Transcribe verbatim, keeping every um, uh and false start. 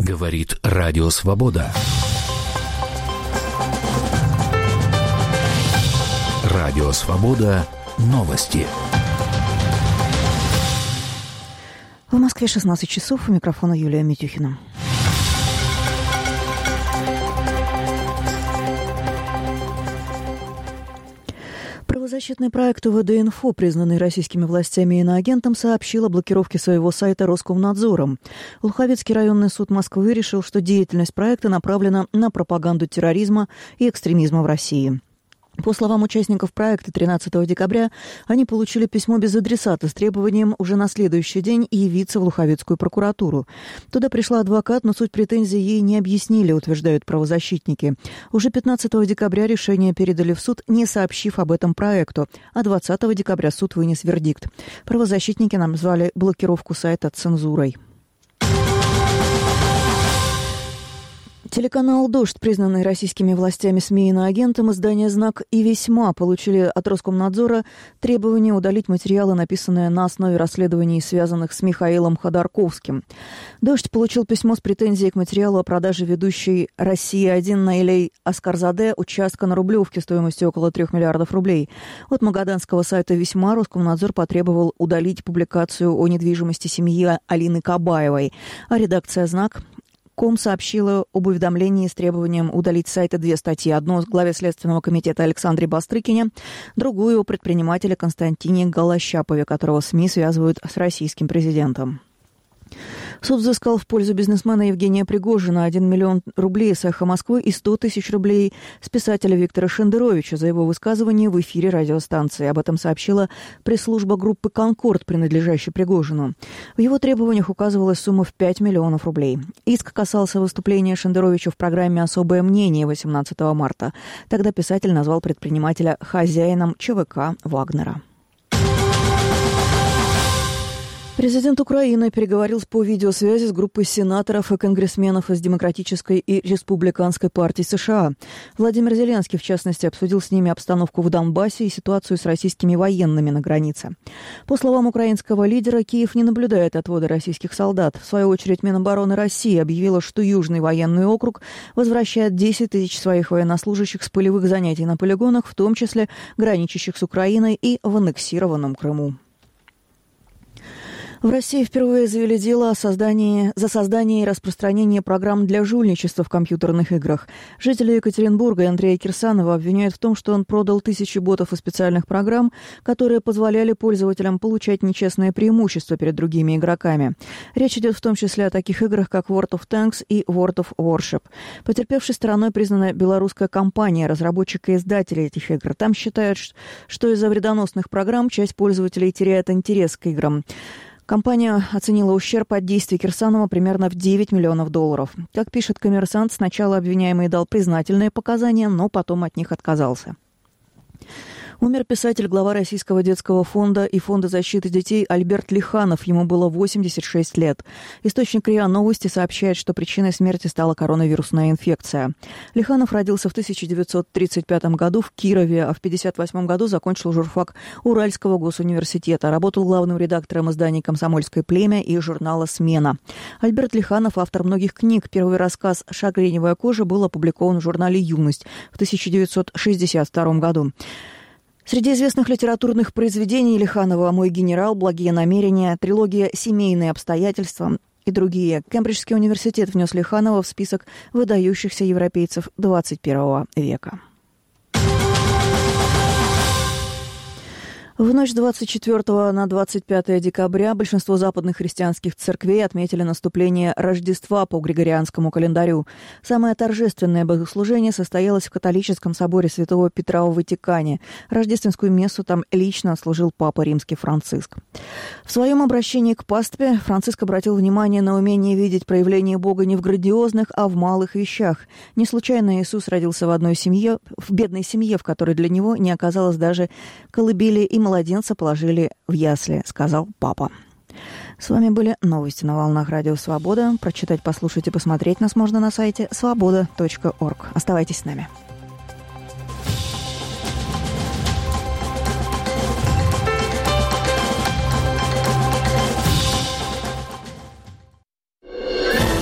Говорит Радио Свобода. Радио Свобода. Новости. В Москве шестнадцать часов. У микрофона Юлия Митюхина. Правозащитный проект УВД-Инфо, признанный российскими властями иноагентом, сообщил о блокировке своего сайта Роскомнадзором. Луховецкий районный суд Москвы решил, что деятельность проекта направлена на пропаганду терроризма и экстремизма в России. По словам участников проекта, тринадцатого декабря они получили письмо без адресата с требованием уже на следующий день явиться в Луховецкую прокуратуру. Туда пришла адвокат, но суть претензий ей не объяснили, утверждают правозащитники. Уже пятнадцатого декабря решение передали в суд, не сообщив об этом проекту, а двадцатого декабря суд вынес вердикт. Правозащитники назвали блокировку сайта цензурой. Телеканал «Дождь», признанный российскими властями СМИ иноагентом, издание «Знак» и «Весьма» получили от Роскомнадзора требование удалить материалы, написанные на основе расследований, связанных с Михаилом Ходорковским. «Дождь» получил письмо с претензией к материалу о продаже ведущей «Россия-один» Наилей Аскарзаде участка на Рублевке стоимостью около трех миллиардов рублей. От магаданского сайта «Весьма» Роскомнадзор потребовал удалить публикацию о недвижимости семьи Алины Кабаевой, а редакция «Знак» Ком сообщила об уведомлении с требованием удалить с сайта две статьи. Одну о главе Следственного комитета Александре Бастрыкине, другую о предпринимателе Константине Голощапове, которого СМИ связывают с российским президентом. Суд взыскал в пользу бизнесмена Евгения Пригожина один миллион рублей с «Эхо Москвы» и сто тысяч рублей с писателя Виктора Шендеровича за его высказывание в эфире радиостанции. Об этом сообщила пресс-служба группы «Конкорд», принадлежащей Пригожину. В его требованиях указывалась сумма в пять миллионов рублей. Иск касался выступления Шендеровича в программе «Особое мнение» восемнадцатого марта. Тогда писатель назвал предпринимателя хозяином ЧВК «Вагнера». Президент Украины переговорил по видеосвязи с группой сенаторов и конгрессменов из Демократической и Республиканской партий США. Владимир Зеленский, в частности, обсудил с ними обстановку в Донбассе и ситуацию с российскими военными на границе. По словам украинского лидера, Киев не наблюдает отвода российских солдат. В свою очередь, Минобороны России объявила, что Южный военный округ возвращает десять тысяч своих военнослужащих с полевых занятий на полигонах, в том числе граничащих с Украиной и в аннексированном Крыму. В России впервые завели дело о создании, за создание и распространение программ для жульничества в компьютерных играх. Жители Екатеринбурга Андрея Кирсанова обвиняют в том, что он продал тысячи ботов и специальных программ, которые позволяли пользователям получать нечестное преимущество перед другими игроками. Речь идет в том числе о таких играх, как World of Tanks и World of Warship. Потерпевшей стороной признана белорусская компания, разработчик и издатель этих игр. Там считают, что из-за вредоносных программ часть пользователей теряет интерес к играм. Компания оценила ущерб от действий Кирсанова примерно в девять миллионов долларов. Как пишет «Коммерсант», сначала обвиняемый дал признательные показания, но потом от них отказался. Умер писатель, глава Российского детского фонда и Фонда защиты детей Альберт Лиханов. Ему было восемьдесят шесть лет. Источник РИА Новости сообщает, что причиной смерти стала коронавирусная инфекция. Лиханов родился в тысяча девятьсот тридцать пятом году в Кирове, а в тысяча девятьсот пятьдесят восьмом году закончил журфак Уральского госуниверситета. Работал главным редактором изданий «Комсомольское племя» и журнала «Смена». Альберт Лиханов – автор многих книг. Первый рассказ «Шагреневая кожа» был опубликован в журнале «Юность» в тысяча девятьсот шестьдесят втором году. Среди известных литературных произведений Лиханова «Мой генерал», «Благие намерения», трилогия «Семейные обстоятельства» и другие. Кембриджский университет внес Лиханова в список выдающихся европейцев двадцать первого века. В ночь с двадцать четвёртого на двадцать пятое декабря большинство западных христианских церквей отметили наступление Рождества по Григорианскому календарю. Самое торжественное богослужение состоялось в католическом соборе Святого Петра в Ватикане. Рождественскую мессу там лично служил Папа Римский Франциск. В своем обращении к пастве Франциск обратил внимание на умение видеть проявление Бога не в грандиозных, а в малых вещах. Не случайно Иисус родился в одной семье, в бедной семье, в которой для него не оказалось даже колыбели, и младенца положили в ясли, сказал папа. С вами были новости на волнах Радио Свобода. Прочитать, послушать и посмотреть нас можно на сайте свобода точка орг. Оставайтесь с нами.